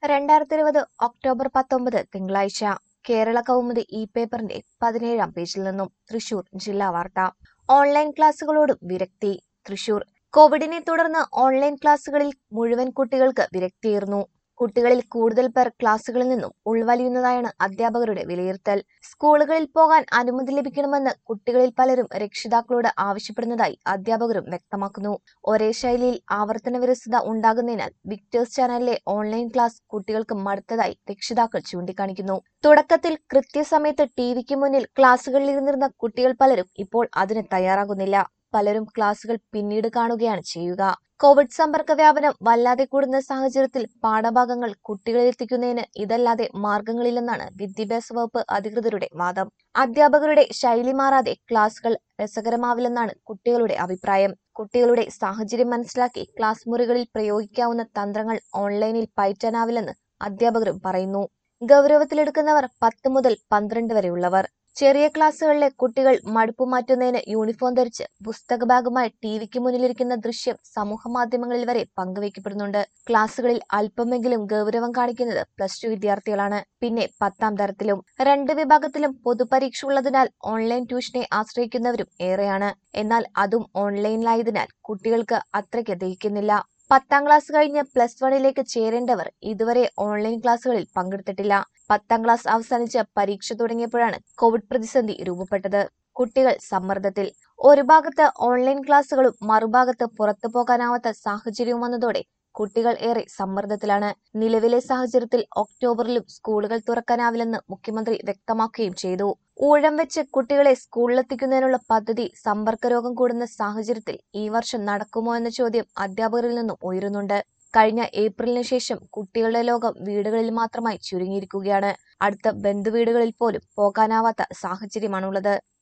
2020 October 19 തിങ്കളാഴ്ച കേരള കൗമുദി പേപ്പറിന്റെ 17-ാം പേജിൽ നിന്നും തൃശൂർ ജില്ലാ വാർത്ത. ഓൺലൈൻ ക്ലാസുകളോടും വിരക്തി. തൃശൂർ കോവിഡിനെ തുടർന്ന് ഓൺലൈൻ ക്ലാസുകളിൽ മുഴുവൻ കുട്ടികൾക്ക് വിരക്തിയേറുന്നു. കുട്ടികളിൽ കൂടുതൽ പേർ ക്ലാസുകളിൽ നിന്നും ഉൾവലിയുന്നതായാണ് അധ്യാപകരുടെ വിലയിരുത്തൽ. സ്കൂളുകളിൽ പോകാൻ അനുമതി ലഭിക്കണമെന്ന് കുട്ടികളിൽ പലരും രക്ഷിതാക്കളോട് ആവശ്യപ്പെടുന്നതായി അധ്യാപകരും വ്യക്തമാക്കുന്നു. ഒരേ ശൈലിയിൽ ആവർത്തന വിരസത ഉണ്ടാകുന്നതിനാൽ വിക്ടേഴ്സ് ചാനലിലെ ഓൺലൈൻ ക്ലാസ് കുട്ടികൾക്ക് മടുത്തതായി രക്ഷിതാക്കൾ ചൂണ്ടിക്കാണിക്കുന്നു. തുടക്കത്തിൽ കൃത്യസമയത്ത് ടിവിക്ക് മുന്നിൽ ക്ലാസുകളിലിരുന്നിരുന്ന കുട്ടികൾ പലരും ഇപ്പോൾ അതിന് തയ്യാറാകുന്നില്ല. പലരും ക്ലാസുകൾ പിന്നീട് കാണുകയാണ് ചെയ്യുക. കോവിഡ് സമ്പർക്ക വ്യാപനം വല്ലാതെ കൂടുന്ന സാഹചര്യത്തിൽ പാഠഭാഗങ്ങൾ കുട്ടികളിൽ എത്തിക്കുന്നതിന് ഇതല്ലാതെ മാർഗങ്ങളില്ലെന്നാണ് വിദ്യാഭ്യാസ വകുപ്പ് അധികൃതരുടെ വാദം. അധ്യാപകരുടെ ശൈലി മാറാതെ ക്ലാസുകൾ രസകരമാവില്ലെന്നാണ് കുട്ടികളുടെ അഭിപ്രായം. കുട്ടികളുടെ സാഹചര്യം മനസ്സിലാക്കി ക്ലാസ് മുറികളിൽ പ്രയോഗിക്കാവുന്ന തന്ത്രങ്ങൾ ഓൺലൈനിൽ പയറ്റാനാവില്ലെന്ന് അധ്യാപകരും പറയുന്നു. ഗൗരവത്തിലെടുക്കുന്നവർ 10 മുതൽ 12 വരെയുള്ളവർ. ചെറിയ ക്ലാസുകളിലെ കുട്ടികൾ മടുപ്പു മാറ്റുന്നതിന് യൂണിഫോം ധരിച്ച് പുസ്തക ബാഗുമായി ടിവിക്ക് മുന്നിലിരിക്കുന്ന ദൃശ്യം സമൂഹ മാധ്യമങ്ങളിൽ വരെ പങ്കുവയ്ക്കപ്പെടുന്നുണ്ട്. ക്ലാസുകളിൽ അല്പമെങ്കിലും ഗൗരവം കാണിക്കുന്നത് +2 വിദ്യാർത്ഥികളാണ്. പിന്നെ 10ാം തരത്തിലും. 2 വിഭാഗത്തിലും പൊതുപരീക്ഷ ഉള്ളതിനാൽ ഓൺലൈൻ ട്യൂഷനെ ആശ്രയിക്കുന്നവരും ഏറെയാണ്. എന്നാൽ അതും ഓൺലൈനിലായതിനാൽ കുട്ടികൾക്ക് അത്രയ്ക്ക് ദഹിക്കുന്നില്ല. 10ാം ക്ലാസ് കഴിഞ്ഞ് +1ലേക്ക് ചേരേണ്ടവർ ഇതുവരെ ഓൺലൈൻ ക്ലാസുകളിൽ പങ്കെടുത്തിട്ടില്ല. 10ാം ക്ലാസ് അവസാനിച്ച് പരീക്ഷ തുടങ്ങിയപ്പോഴാണ് കോവിഡ് പ്രതിസന്ധി രൂപപ്പെട്ടത്. കുട്ടികൾ സമ്മർദ്ദത്തിൽ. ഒരു ഭാഗത്ത് ഓൺലൈൻ ക്ലാസുകളും മറുഭാഗത്ത് പുറത്തു പോകാനാവാത്ത സാഹചര്യവും വന്നതോടെ കുട്ടികൾ ഏറെ സമ്മർദ്ദത്തിലാണ്. നിലവിലെ സാഹചര്യത്തിൽ ഒക്ടോബറിലും സ്കൂളുകൾ തുറക്കാനാവില്ലെന്ന് മുഖ്യമന്ത്രി വ്യക്തമാക്കുകയും ചെയ്തു. ഊഴം വെച്ച് കുട്ടികളെ സ്കൂളിലെത്തിക്കുന്നതിനുള്ള പദ്ധതി സമ്പർക്ക രോഗം കൂടുന്ന സാഹചര്യത്തിൽ ഈ വർഷം നടക്കുമോ എന്ന ചോദ്യം അധ്യാപകരിൽ നിന്നും ഉയരുന്നുണ്ട്. കഴിഞ്ഞ ഏപ്രിലിന് ശേഷം കുട്ടികളുടെ ലോകം വീടുകളിൽ മാത്രമായി ചുരുങ്ങിയിരിക്കുകയാണ്. അടുത്ത ബന്ധുവീടുകളിൽ പോലും പോകാനാവാത്ത സാഹചര്യമാണുള്ളത്.